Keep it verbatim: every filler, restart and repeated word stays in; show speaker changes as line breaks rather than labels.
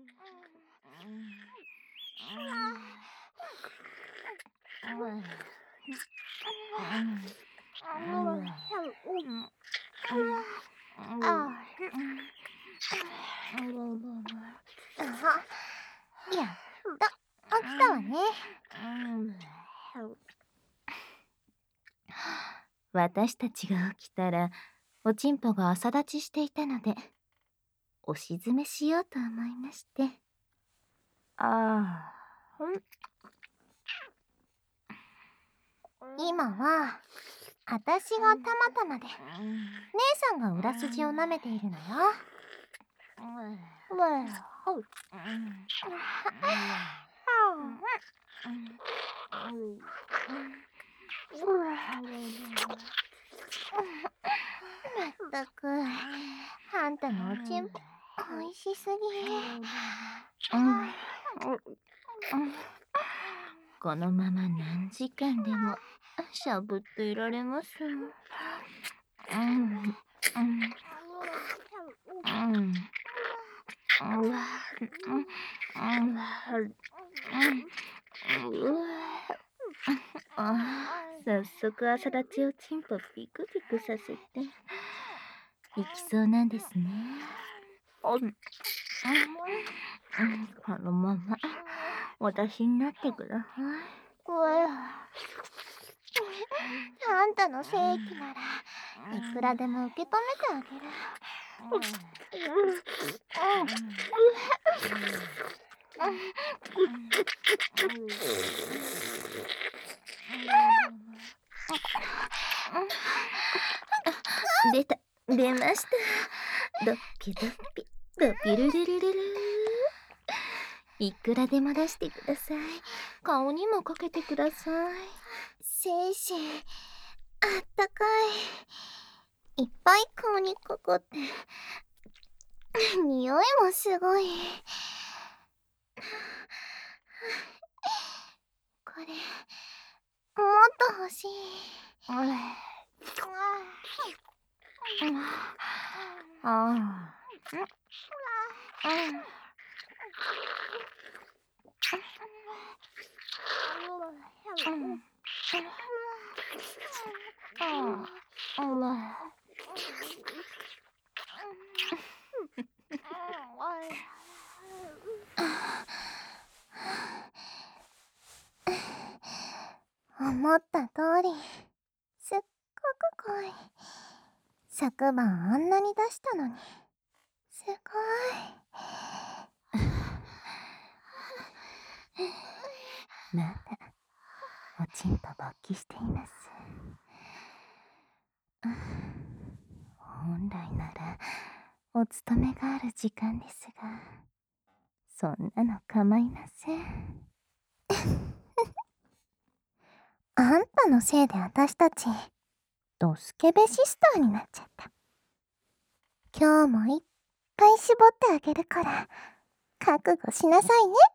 やっと起きたわね。私たちが起きたらおちんぽが朝立ちしていたのでおしずめしようと思いまして。ああ、今はあたしがたまたまで姉さんが裏筋を舐めているのよ。まったくあんたのおちんぽおいしすぎ。このまま何時間でもしゃぶっていられます。早速朝立ちをちんぽピクピクさせていきそうなんですね。このまま私になってください。あんたの精液ならいくらでも受け止めてあげる。出た、出ました。ドッピドッピ、ドピルルルルル。いくらでも出してください。顔にもかけてください。精子、あったかい。いっぱい顔にかかって。匂いもすごい。これ、もっと欲しい。ああ。思った通りすっごく濃い。昨晩あんなに出したのにすごい。まだおちんぽ勃起しています。本来ならお勤めがある時間ですが、そんなの構いません。あんたのせいで私たちドスケベシスターになっちゃった。今日もいっぱい絞ってあげるから覚悟しなさいね。